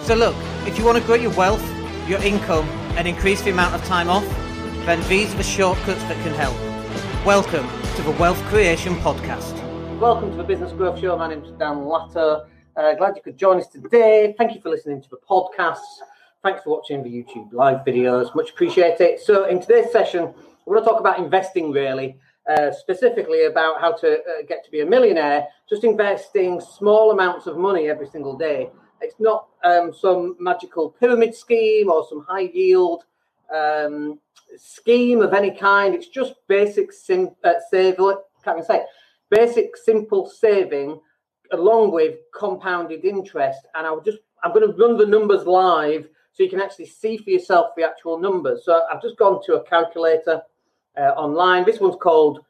So look, if you want to grow your wealth, your income, and increase the amount of time off, then these are the shortcuts that can help. Welcome to the Wealth Creation Podcast. Welcome to the Business Growth Show. My name is Dan Latto. Glad you could join us today. Thank you for listening to the podcasts. Thanks for watching the YouTube live videos. Much appreciate it. So in today's session, we're going to talk about investing really, specifically about how to get to be a millionaire, just investing small amounts of money every single day. It's not some magical pyramid scheme or some high yield scheme of any kind. It's just basic basic simple saving along with compounded interest. And I'm going to run the numbers live so you can actually see for yourself the actual numbers. So I've just gone to a calculator online. This one's called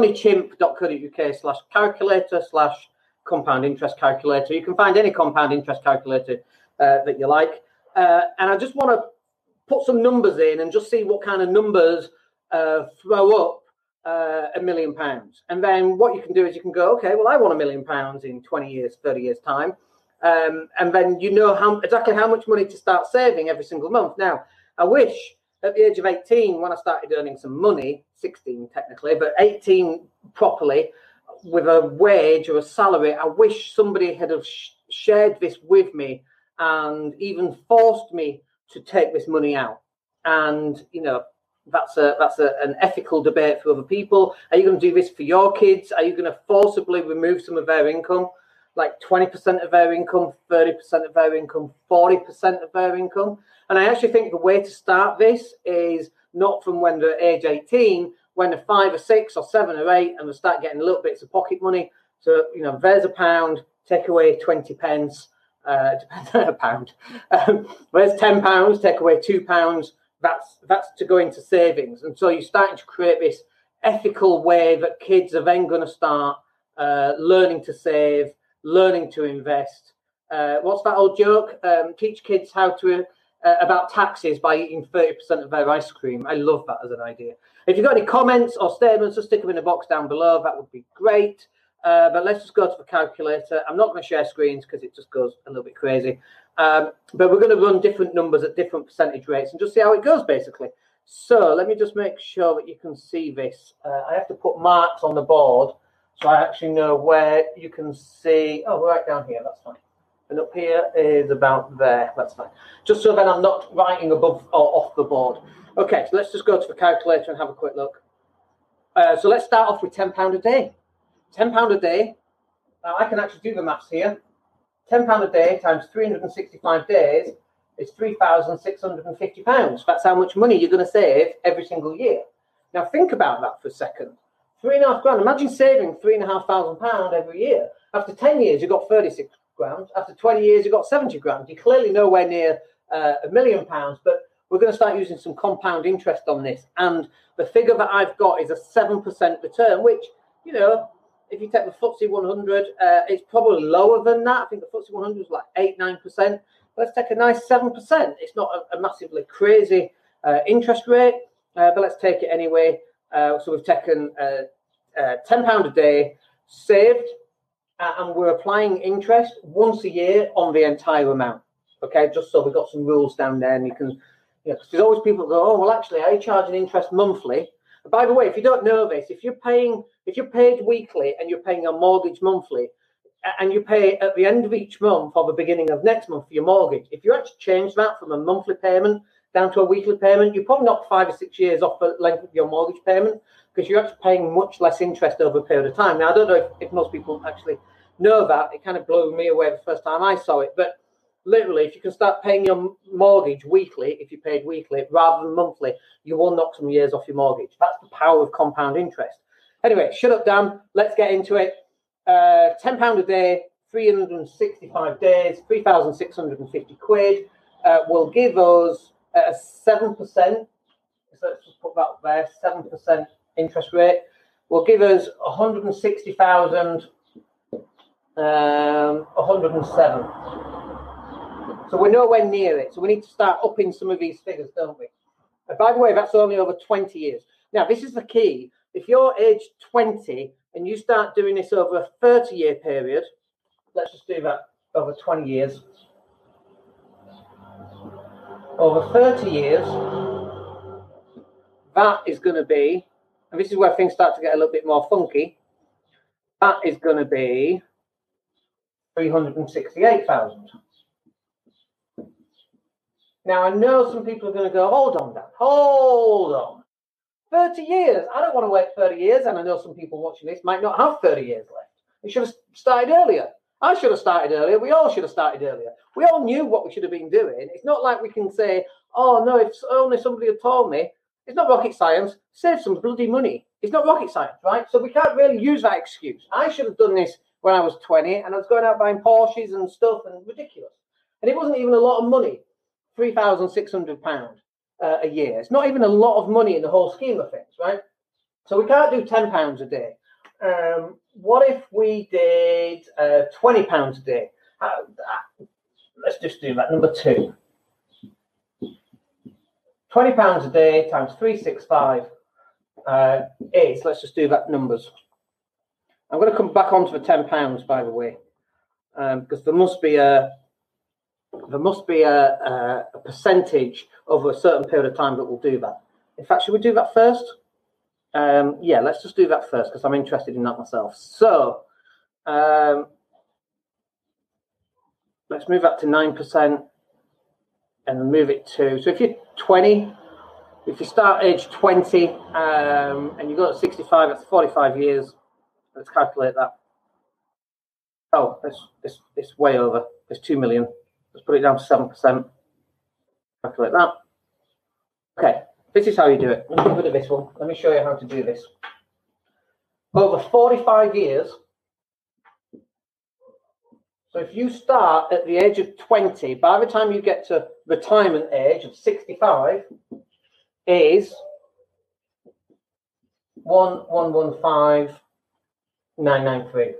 moneychimp.co.uk/calculator/compound interest calculator. You can find any compound interest calculator that you like. And I just want to put some numbers in and just see what kind of numbers throw up £1 million. And then what you can do is you can go, okay, well, I want £1 million in 20 years, 30 years time. And then you know exactly how much money to start saving every single month. Now, I wish at the age of 18, when I started earning some money, 16 technically, but 18 properly, with a wage or a salary, I wish somebody had have shared this with me and even forced me to take this money out. And, you know, that's an ethical debate for other people. Are you going to do this for your kids? Are you going to forcibly remove some of their income, like 20% of their income, 30% of their income, 40% of their income? And I actually think the way to start this is not from when they're age 18, when they're 5 or 6 or 7 or 8 and they start getting little bits of pocket money. So, you know, there's £1, take away 20 pence, depends on a pound. There's £10, take away £2. That's to go into savings. And so you're starting to create this ethical way that kids are then going to start learning to save, learning to invest. What's that old joke? Teach kids how to about taxes by eating 30% of their ice cream. I love that as an idea. If you've got any comments or statements, just stick them in the box down below. That would be great. But let's just go to the calculator. I'm not going to share screens because it just goes a little bit crazy. But we're going to run different numbers at different percentage rates and just see how it goes, basically. So let me just make sure that you can see this. I have to put marks on the board so I actually know where you can see. Oh, right down here. That's fine. And up here is about there. That's fine. Just so then I'm not writing above or off the board. Okay, so let's just go to the calculator and have a quick look. So let's start off with £10 a day. £10 a day. Now I can actually do the maths here. £10 a day times 365 days is £3,650. That's how much money you're going to save every single year. Now think about that for a second. £3,500. Imagine saving £3,500 every year. After 10 years, you've got 36 grand. After 20 years, you've got 70 grand. You're clearly nowhere near £1 million, but we're going to start using some compound interest on this. And the figure that I've got is a 7% return, which, you know, if you take the FTSE 100, it's probably lower than that. I think the FTSE 100 is like 8-9%. Let's take a nice 7%. It's not a massively crazy interest rate, but let's take it anyway. So we've taken £10 a day saved, and we're applying interest once a year on the entire amount. Okay, just so we've got some rules down there, and you can, you know, because there's always people that go, oh, well, actually, I charge an interest monthly. By the way, if you don't know this, if you're paid weekly and you're paying your mortgage monthly, and you pay at the end of each month or the beginning of next month for your mortgage, if you actually change that from a monthly payment down to a weekly payment, you probably knock 5 or 6 years off the length of your mortgage payment because you're actually paying much less interest over a period of time. Now, I don't know if most people actually know that. It kind of blew me away the first time I saw it, but literally, if you can start paying your mortgage weekly, if you paid weekly rather than monthly, you will knock some years off your mortgage. That's the power of compound interest. Anyway, shut up, Dan. Let's get into it. £10 a day, 365 days, 3,650 quid will give us a 7%. So let's just put that up there. 7% interest rate will give us 160,000. 107. So we're nowhere near it. So we need to start upping some of these figures, don't we? And by the way, that's only over 20 years. Now, this is the key. If you're age 20 and you start doing this over a 30-year period, let's just do that over 20 years. over 30 years, that is going to be, and this is where things start to get a little bit more funky, that is going to be 368,000. Now, I know some people are going to go, hold on, Dan, hold on. 30 years? I don't want to wait 30 years, and I know some people watching this might not have 30 years left. We should have started earlier. I should have started earlier. We all should have started earlier. We all knew what we should have been doing. It's not like we can say, oh, no, if only somebody had told me. It's not rocket science. Save some bloody money. It's not rocket science, right? So we can't really use that excuse. I should have done this when I was 20, and I was going out buying Porsches and stuff, and ridiculous. And it wasn't even a lot of money, £3,600 a year. It's not even a lot of money in the whole scheme of things, right? So we can't do £10 a day. What if we did £20 a day? Let's just do that, number 2. £20 a day times 365 is, let's just do that numbers. I'm going to come back onto the £10, by the way, because there must be a percentage over a certain period of time that will do that. In fact, should we do that first? Yeah, let's just do that first because I'm interested in that myself. So let's move that to 9% and move it to, so if you're 20, if you start age 20 and you go to 65, that's 45 years. Let's calculate that. Oh, it's way over. It's 2 million. Let's put it down to 7%. Calculate that. Okay, this is how you do it. Let me get rid of this one. Let me show you how to do this. Over 45 years. So if you start at the age of 20, by the time you get to retirement age of 65, is 1,115,993.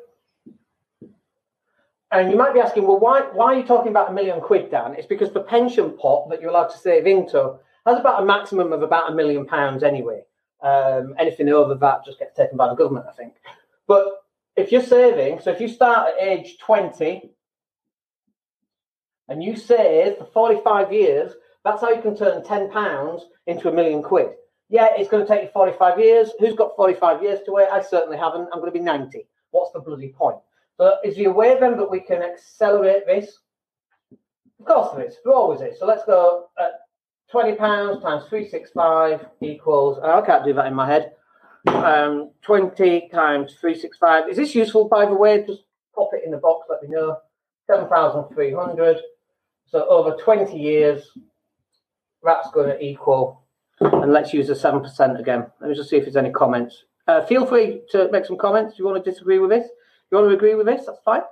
And you might be asking, well, why are you talking about £1 million, Dan? It's because the pension pot that you're allowed to save into has about a maximum of about £1 million anyway. Anything over that just gets taken by the government, I think. But if you're saving, so if you start at age 20 and you save for 45 years, that's how you can turn £10 into £1 million. Yeah, it's going to take you 45 years. Who's got 45 years to wait? I certainly haven't. I'm going to be 90. What's the bloody point? So is you aware then that we can accelerate this? Of course there is. There always is. So let's go at £20 times 365 equals, I can't do that in my head, 20 times 365. Is this useful, by the way? Just pop it in the box, let me know. 7,300. So over 20 years, that's going to equal, and let's use the 7% again. Let me just see if there's any comments. Feel free to make some comments if you want to disagree with this. If you want to agree with this, that's fine.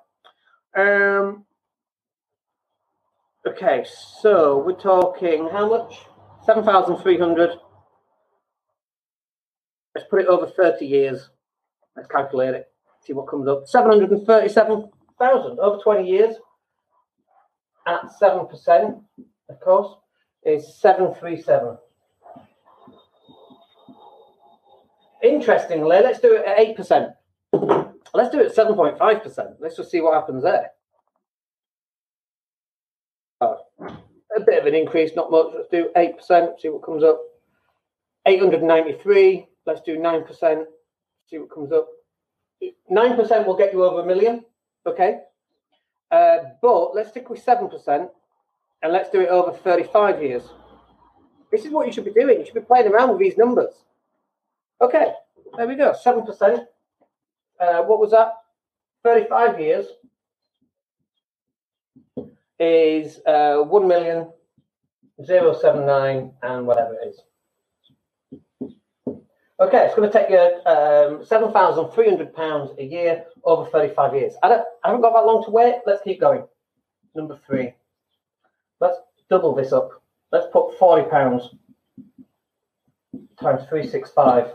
Okay, so we're talking how much? 7,300. Let's put it over 30 years. Let's calculate it. See what comes up. 737,000 over 20 years at 7%, of course, is 737. Interestingly, let's do it at 8%. Let's do it at 7.5%. Let's just see what happens there. Oh, a bit of an increase, not much. Let's do 8%, see what comes up. 893. Let's do 9%, see what comes up. 9% will get you over $1 million, okay? But let's stick with 7%, and let's do it over 35 years. This is what you should be doing. You should be playing around with these numbers. Okay, there we go, 7%. What was that? 35 years is 1,079 and whatever it is. Okay, it's going to take you £7,300 a year over 35 years. I haven't got that long to wait. Let's keep going. Number 3. Let's double this up. Let's put £40 times 365.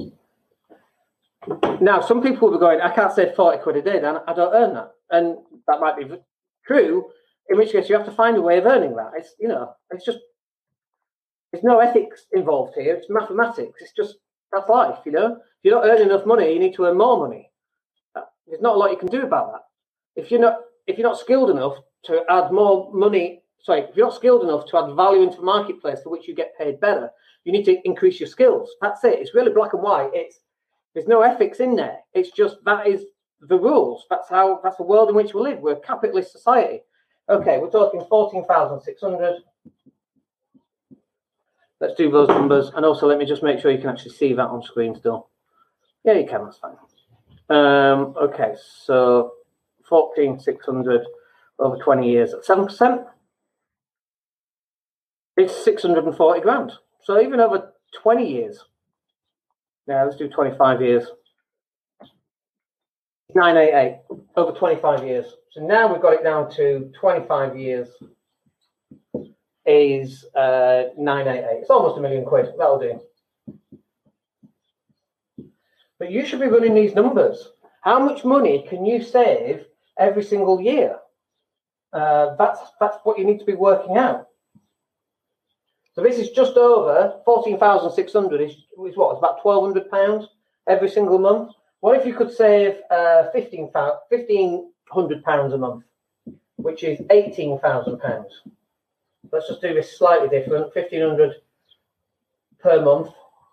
Now, some people will be going, I can't save 40 quid a day, Dan. I don't earn that. And that might be true, in which case you have to find a way of earning that. It's, you know, it's just, there's no ethics involved here. It's mathematics. It's just, that's life, you know. If you're not earning enough money, you need to earn more money. There's not a lot you can do about that. If you're not skilled enough to add more money if you're not skilled enough to add value into the marketplace for which you get paid better, you need to increase your skills. That's it. It's really black and white. There's no ethics in there. It's just that is the rules. That's the world in which we live. We're a capitalist society. Okay, we're talking 14,600. Let's do those numbers. And also, let me just make sure you can actually see that on screen still. Yeah, you can. That's fine. Okay, so 14,600 over 20 years at 7%. It's 640 grand. So even over 20 years. Yeah, let's do 25 years. 988 over 25 years. So now we've got it down to 25 years is 988. It's almost £1 million. That'll do. But you should be running these numbers. How much money can you save every single year? That's what you need to be working out. So this is just over 14,600 is what? It's about £1,200 every single month. What if you could save £1,500 a month, which is £18,000? Let's just do this slightly different. 1,500 per month.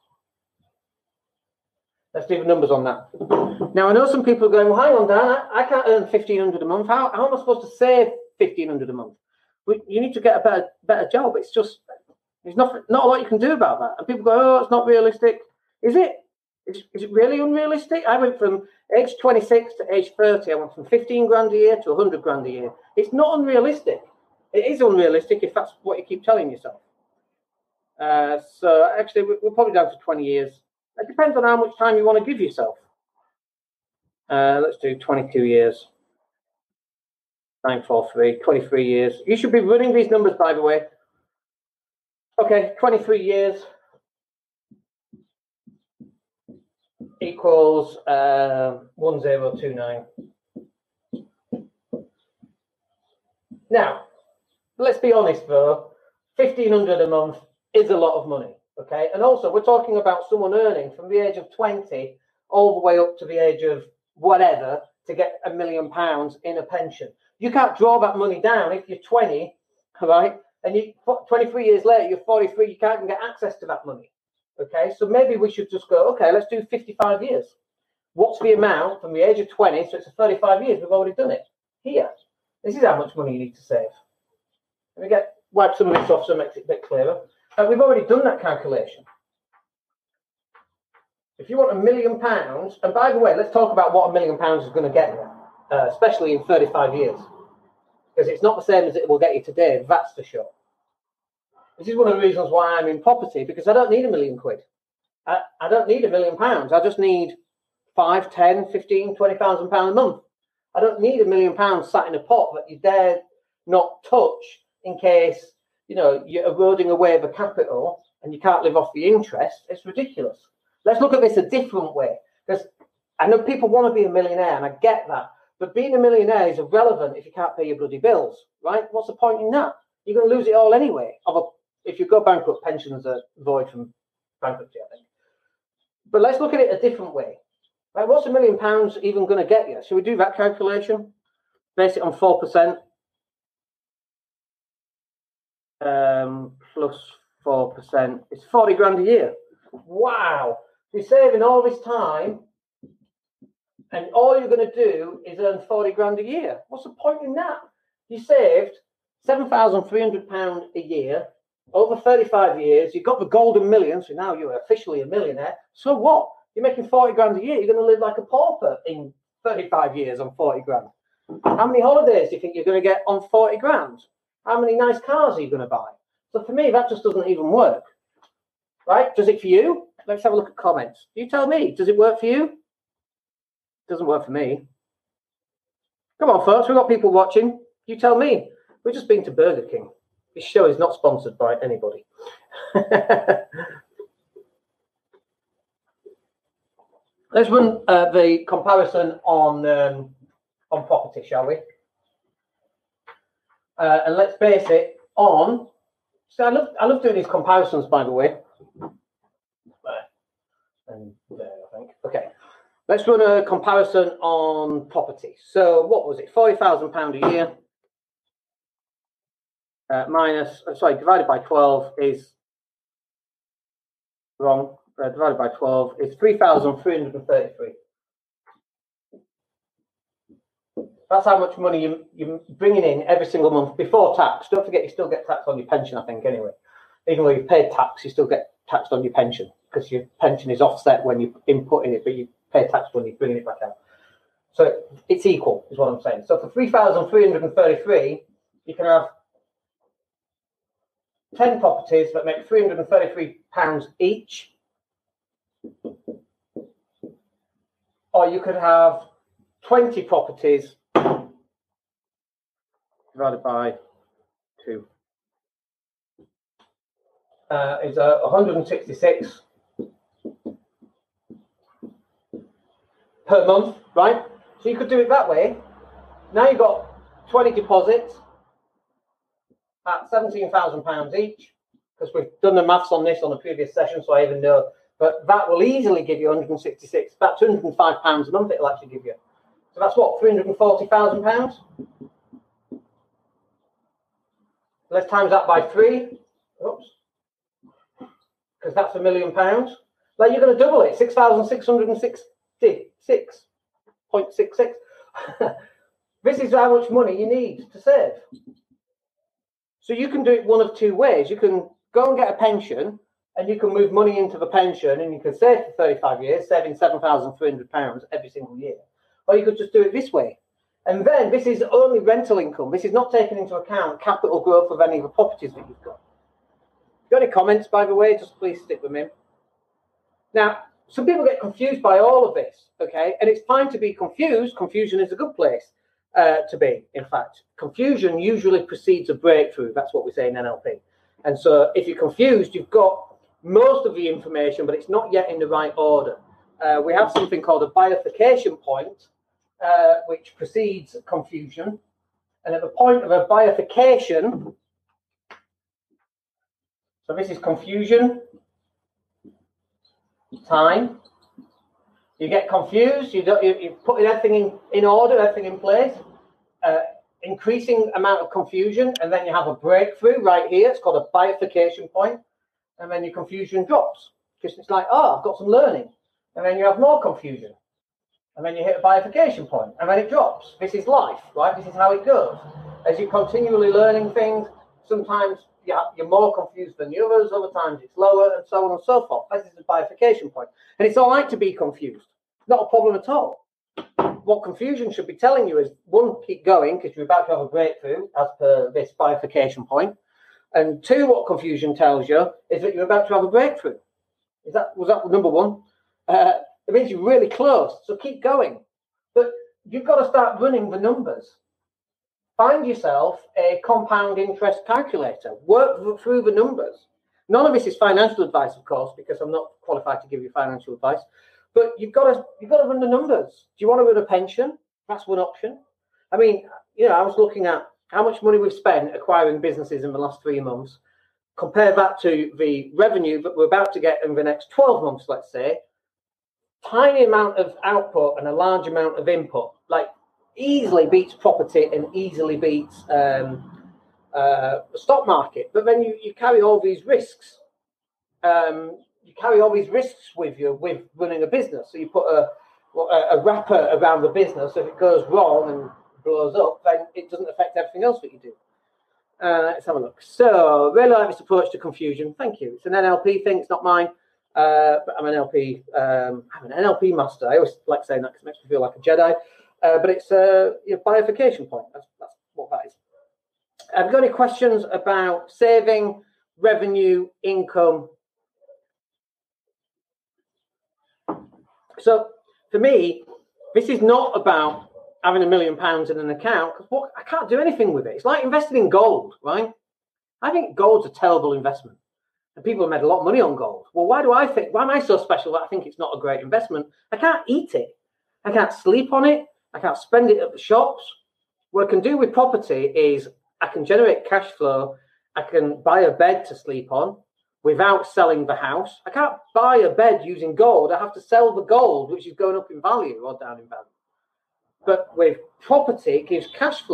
Let's do the numbers on that. Now, I know some people are going, well, hang on, Dan, I can't earn 1,500 a month. How am I supposed to save 1,500 a month? You need to get a better job. It's just, there's not a lot you can do about that. And people go, oh, it's not realistic. Is it? Is it really unrealistic? I went from age 26 to age 30. I went from 15 grand a year to 100 grand a year. It's not unrealistic. It is unrealistic if that's what you keep telling yourself. So actually, we're probably down to 20 years. It depends on how much time you want to give yourself. Let's do 22 years. 943, 23 years. You should be running these numbers, by the way. Okay, 23 years equals 1029. Now, let's be honest though, 1,500 a month is a lot of money, okay? And also, we're talking about someone earning from the age of 20 all the way up to the age of whatever to get £1 million in a pension. You can't draw that money down if you're 20, right? And 23 years later, you're 43, you can't even get access to that money, okay? So maybe we should just go, okay, let's do 55 years. What's the amount from the age of 20, so it's 35 years, we've already done it. Here, this is how much money you need to save. Let me wipe some of this off so it makes it a bit clearer. We've already done that calculation. If you want £1 million, and by the way, let's talk about what £1 million is going to get you, especially in 35 years. Because it's not the same as it will get you today, that's for sure. This is one of the reasons why I'm in property, because I don't need £1 million. I don't need £1 million. I just need 5, 10, 15, £20,000 a month. I don't need £1 million sat in a pot that you dare not touch in case, you know, you're eroding away the capital and you can't live off the interest. It's ridiculous. Let's look at this a different way. Because I know people want to be a millionaire, and I get that. But being a millionaire is irrelevant if you can't pay your bloody bills, right? What's the point in that? You're going to lose it all anyway. If you go bankrupt, pensions are void from bankruptcy, I think. But let's look at it a different way. Right, what's £1 million even going to get you? Should we do that calculation? Base it on 4%. Plus 4%. It's 40 grand a year. Wow. You're saving all this time, and all you're going to do is earn 40 grand a year. What's the point in that? You saved £7,300 a year over 35 years. You got the golden million, so now you're officially a millionaire. So what? You're making 40 grand a year. You're going to live like a pauper in 35 years on 40 grand. How many holidays do you think you're going to get on 40 grand? How many nice cars are you going to buy? So for me, that just doesn't even work. Right? Does it for you? Let's have a look at comments. You tell me. Does it work for you? It doesn't work for me. Come on, folks. We've got people watching. You tell me. We've just been to Burger King. This show is not sponsored by anybody. Let's run the comparison on property, shall we? And let's base it on. So I love doing these comparisons, by the way. And there, I think. Okay. Let's run a comparison on property. So what was it? £40,000 a year. divided by 12 is wrong. Divided by 12 is 3,333. That's how much money you're bringing in every single month before tax. Don't forget, you still get taxed on your pension, I think, anyway. Even though you've paid tax, you still get taxed on your pension because your pension is offset when you input in it, but you pay tax when you're bringing it back out. So it's equal, is what I'm saying. So for 3,333, you can have 10 properties that make £333 each. Or you could have 20 properties divided by 2 is 166 per month, right? So you could do it that way. Now you've got 20 deposits at £17,000 each, because we've done the maths on this on a previous session, so I even know. But that will easily give you 166, about £205 a month it'll actually give you. So that's what, £340,000? Let's times that by 3. Oops. Because that's £1 million. Like, you're going to double it, 6,666.66. This is how much money you need to save. So you can do it one of two ways. You can go and get a pension, and you can move money into the pension, and you can save for 35 years, saving £7,300 every single year. Or you could just do it this way. And then this is only rental income. This is not taking into account capital growth of any of the properties that you've got. If you've got any comments, by the way, just please stick with me. Now, some people get confused by all of this, okay? And it's fine to be confused. Confusion is a good place to be, in fact. Confusion usually precedes a breakthrough. That's what we say in NLP. And so if you're confused, you've got most of the information, but it's not yet in the right order. We have something called a bifurcation point, which precedes confusion. And at the point of a bifurcation, so this is confusion, time. You get confused, you're putting everything in order, everything in place, increasing amount of confusion, and then you have a breakthrough right here. It's called a bifurcation point, and then your confusion drops. Because it's like, oh, I've got some learning. And then you have more confusion. And then you hit a bifurcation point, and then it drops. This is life, right? This is how it goes. As you're continually learning things, sometimes you're more confused than the others, other times it's lower, and so on and so forth. This is a bifurcation point. And it's all right to be confused. Not a problem at all. What confusion should be telling you is, one, keep going, because you're about to have a breakthrough as per this bifurcation point. And two, what confusion tells you is that you're about to have a breakthrough. Was that number one? It means you're really close, so keep going. But you've got to start running the numbers. Find yourself a compound interest calculator. Work through the numbers. None of this is financial advice, of course, because I'm not qualified to give you financial advice. But you've got to run the numbers. Do you want to run a pension? That's one option. I mean, I was looking at how much money we've spent acquiring businesses in the last 3 months. Compare that to the revenue that we're about to get in the next 12 months, let's say. Tiny amount of output and a large amount of input, like easily beats property and easily beats the stock market. But then you carry all these risks. You carry all these risks with you with running a business. So you put a wrapper around the business. So if it goes wrong and blows up, then it doesn't affect everything else that you do. Let's have a look. So, really like this approach to confusion. Thank you. It's an NLP thing. It's not mine. But I'm an NLP master. I always like saying that because it makes me feel like a Jedi. But it's a bifurcation point. That's what that is. Have you got any questions about saving, revenue, income? So, for me, this is not about having £1 million in an account, because I can't do anything with it. It's like investing in gold, right? I think gold's a terrible investment. And people have made a lot of money on gold. Well, why am I so special that I think it's not a great investment? I can't eat it. I can't sleep on it. I can't spend it at the shops. What I can do with property is I can generate cash flow. I can buy a bed to sleep on without selling the house. I can't buy a bed using gold. I have to sell the gold, which is going up in value or down in value. But with property, it gives cash flow.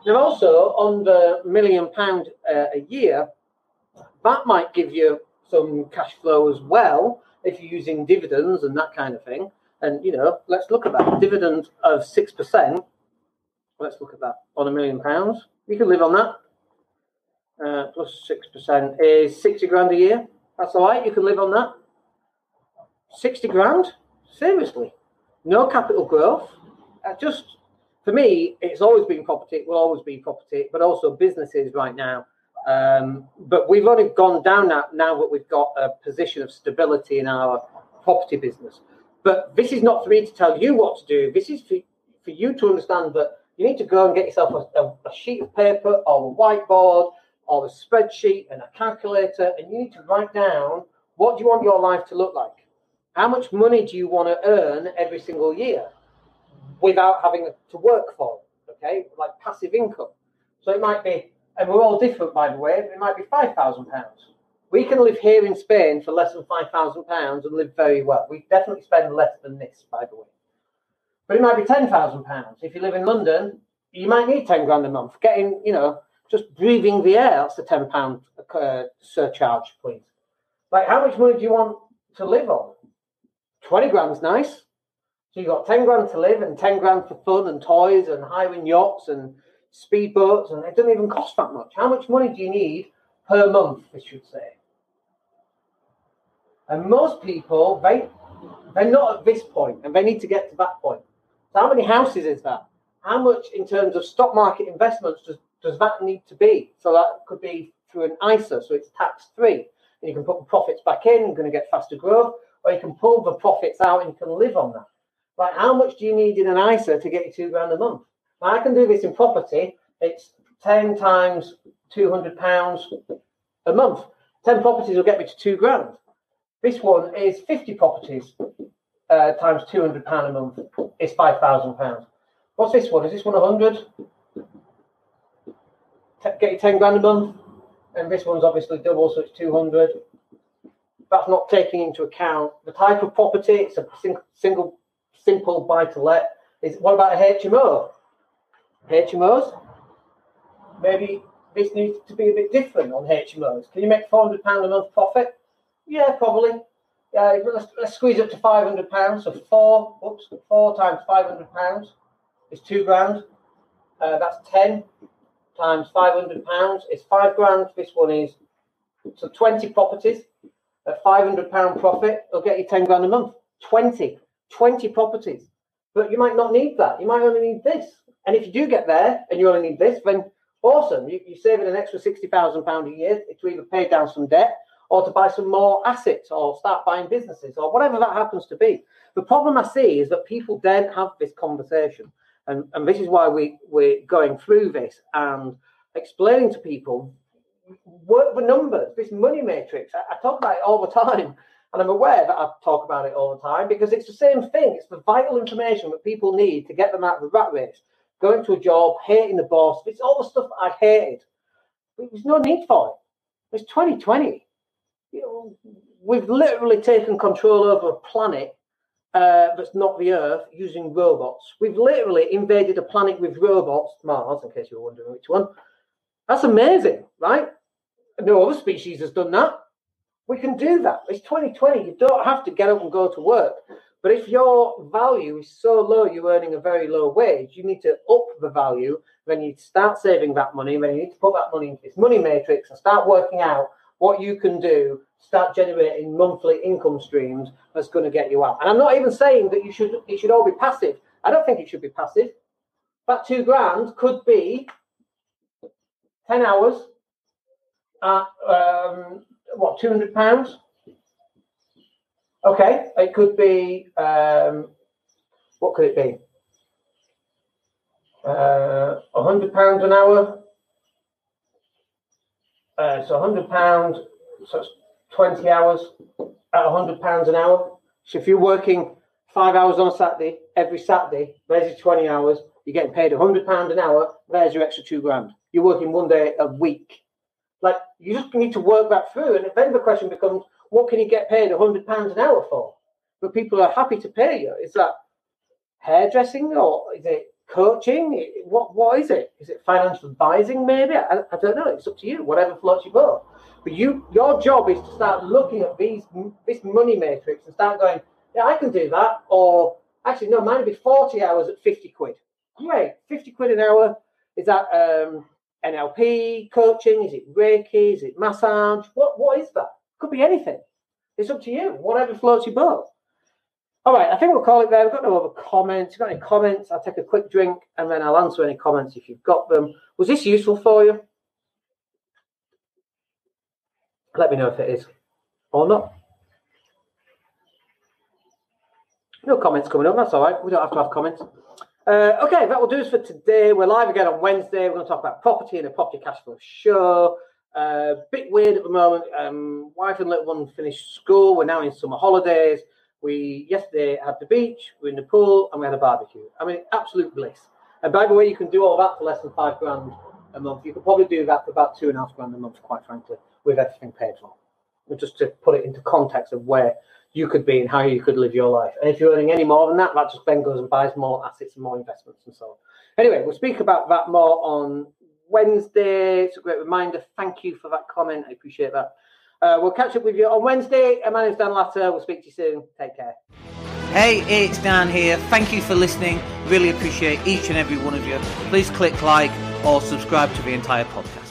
Now, also on the £1 million a year, that might give you some cash flow as well if you're using dividends and that kind of thing. And, you know, let's look at that. Dividend of 6%. Let's look at that on £1 million. You can live on that. Plus 6% is 60 grand a year. That's all right. You can live on that. 60 grand? Seriously. No capital growth. Just, for me, it's always been property. It will always be property, but also businesses right now. But we've only gone down now that we've got a position of stability in our property business. But this is not for me to tell you what to do. This is for you to understand that you need to go and get yourself a sheet of paper or a whiteboard or a spreadsheet and a calculator, and you need to write down what do you want your life to look like. How much money do you want to earn every single year without having to work for it, okay? Like passive income. So it might be, and we're all different, by the way, it might be £5,000. We can live here in Spain for less than £5,000 and live very well. We definitely spend less than this, by the way. But it might be £10,000. If you live in London, you might need 10 grand a month. Getting, you know, just breathing the air, that's the £10 surcharge, please. Like, how much money do you want to live on? 20 grand's nice. So you've got 10 grand to live and 10 grand for fun and toys and hiring yachts and speedboats, and it doesn't even cost that much. How much money do you need per month, I should say? And most people, they're not at this point, and they need to get to that point. So how many houses is that? How much in terms of stock market investments does that need to be? So that could be through an ISA, so it's tax-free. And you can put the profits back in, you're going to get faster growth, or you can pull the profits out and you can live on that. Like, how much do you need in an ISA to get you £2 grand a month? Now, I can do this in property. It's 10 times £200 a month. 10 properties will get me to £2 grand. This one is 50 properties times £200 a month. It's £5,000. What's this one? Is this one 100? Get you 10 grand a month. And this one's obviously double, so it's 200. That's not taking into account the type of property. It's a simple buy-to-let. What about a HMO? HMOs? Maybe this needs to be a bit different on HMOs. Can you make £400 a month profit? Yeah, probably. Let's squeeze up to £500. So 4 times £500 is £2 grand. That's 10 times £500 is £5 grand. This one is, so 20 properties at £500 profit will get you 10 grand a month. 20 properties. But you might not need that. You might only need this. And if you do get there and you only need this, then awesome. You're saving an extra £60,000 a year to either pay down some debt or to buy some more assets or start buying businesses or whatever that happens to be. The problem I see is that people don't have this conversation. And this is why we're going through this and explaining to people, work the numbers, this money matrix. I talk about it all the time. And I'm aware that I talk about it all the time because it's the same thing. It's the vital information that people need to get them out of the rat race. Going to a job, hating the boss. It's all the stuff that I hated. There's no need for it. It's 2020. You know, we've literally taken control over a planet that's not the Earth using robots. We've literally invaded a planet with robots, Mars, in case you were wondering which one. That's amazing, right? No other species has done that. We can do that. It's 2020. You don't have to get up and go to work. But if your value is so low, you're earning a very low wage, you need to up the value. Then you need to start saving that money. Then you need to put that money into this money matrix and start working out what you can do. Start generating monthly income streams that's going to get you out. And I'm not even saying that it should all be passive. I don't think it should be passive. That £2 grand could be 10 hours at £200? Okay, it could be, what could it be? £100 an hour. So £100, so it's 20 hours at £100 an hour. So if you're working 5 hours on a Saturday, every Saturday, there's your 20 hours, you're getting paid £100 an hour, there's your extra £2 grand. You're working 1 day a week. Like, you just need to work that through. And then the question becomes, what can you get paid £100 an hour for? But people are happy to pay you. Is that hairdressing or is it coaching? What is it? Is it financial advising? Maybe I don't know. It's up to you. Whatever floats your boat. But your job is to start looking at this money matrix and start going, yeah, I can do that. Or actually, no, mine would be 40 hours at 50 quid. Great, 50 quid an hour. Is that NLP coaching? Is it Reiki? Is it massage? What is that? Could be anything. It's up to you. Whatever floats your boat. All right, I think we'll call it there. We've got no other comments. If you've got any comments, I'll take a quick drink and then I'll answer any comments if you've got them. Was this useful for you? Let me know if it is or not. No comments coming up. That's all right. We don't have to have comments. Okay, that will do us for today. We're live again on Wednesday. We're going to talk about property and a property cash flow show. Bit weird at the moment. Wife and little one finished school. We're now in summer holidays. We yesterday had the beach, we're in the pool, and we had a barbecue. I mean, absolute bliss. And by the way, you can do all that for less than $5,000 a month. You could probably do that for about $2,500 a month, quite frankly, with everything paid for. And just to put it into context of where you could be and how you could live your life. And if you're earning any more than that, that just then goes and buys more assets and more investments and so on. Anyway, we'll speak about that more on Wednesday. It's a great reminder. Thank you for that comment. I appreciate that. We'll catch up with you on Wednesday. My name's Dan Latter. We'll speak to you soon. Take care. Hey, it's Dan here. Thank you for listening. Really appreciate each and every one of you. Please click like or subscribe to the entire podcast.